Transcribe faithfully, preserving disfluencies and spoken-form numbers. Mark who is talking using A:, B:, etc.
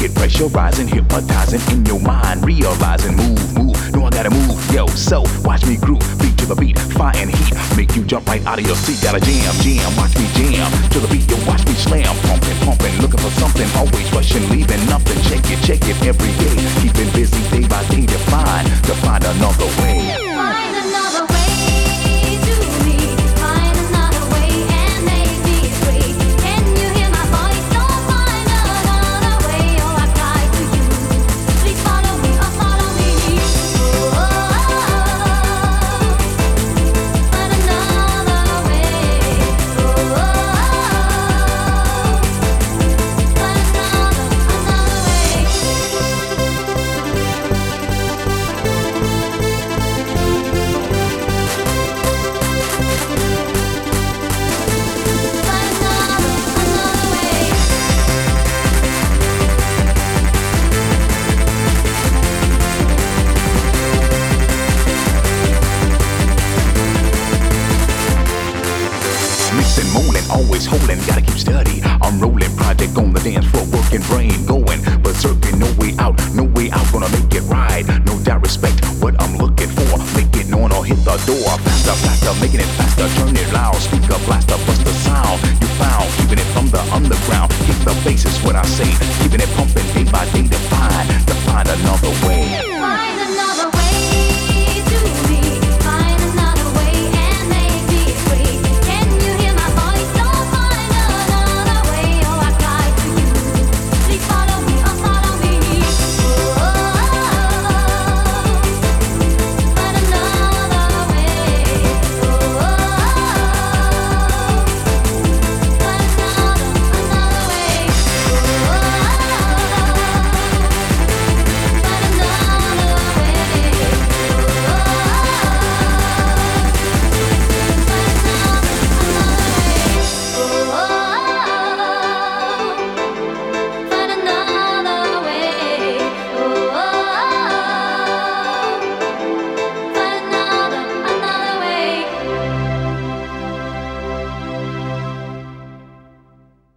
A: get pressurizing, hypnotizing in your mind, realizing move, move, no I gotta move, yo, so watch me groove, beat to the beat, fire and heat, make you jump right out of your seat, gotta jam, jam, watch me jam, to the beat, yo, watch me slam, pumping, pumping, looking for something, always rushing, leaving nothing, check it, check it every day, keeping busy day by day to find, to find another way.
B: Find another way to me, find another way and make me free. Can you hear my voice? Don't find another way, oh I cry to you. Please follow me, oh follow me. Oh, oh, oh, find another way. Oh, oh, oh, find
A: Mixing, moaning, always holding, gotta keep steady. I'm rolling, project on the dance floor, working, brain going, berserking, no way out, no way out, gonna make it right. No doubt, respect what I'm looking for. Make it known or hit the door. Faster, faster, making it faster, turn it loud. Speaker, blaster, bust the sound. You found, keeping it from the underground. Keep the bass is what I say, keeping it pumping day by day to find, to find another way.